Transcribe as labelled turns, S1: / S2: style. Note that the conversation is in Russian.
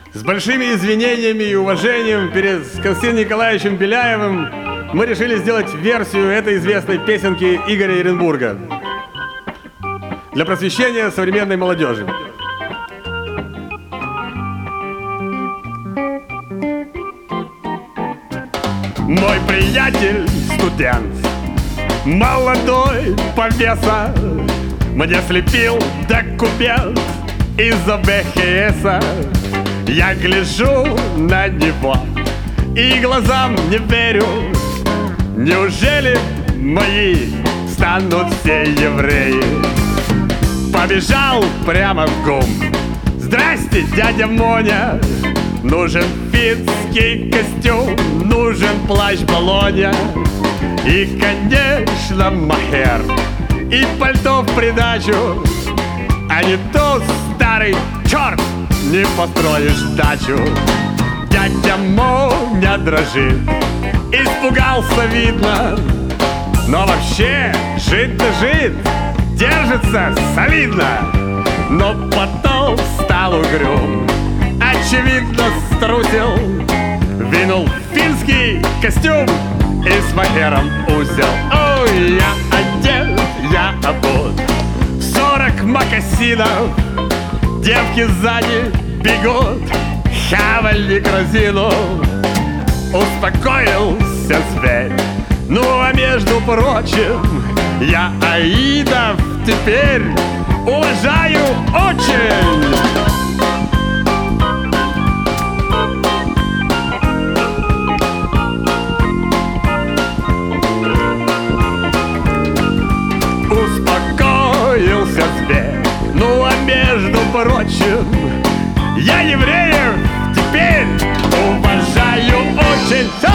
S1: С большими извинениями и уважением перед Константином Николаевичем Беляевым мы решили сделать версию этой известной песенки Игоря Еренбурга для просвещения современной молодежи. Мой приятель студент, молодой повеса, мне слепил документ из-за БХСа. Я гляжу на него и глазам не верю. Неужели мои станут все евреи? Побежал прямо в ГУМ. Здрасте, дядя Моня. Нужен финский костюм, нужен плащ Болонья и, конечно, мохер, и пальто в придачу. А не то, старый черт, не построишь дачу. Дядя Моня дрожит, испугался, видно, но вообще жить-то жит, держится солидно. Но потом стал угрюм, очевидно струсил, винул финский костюм и с мохером узел. Ой, я одет, я обут, 40 мокасинов, девки сзади бегут, хавальник разинул. Успокоился зверь, ну а между прочим, я аидов теперь уважаю очень. Успокоился зверь, ну а между прочим, я евреев теперь уважаю очень.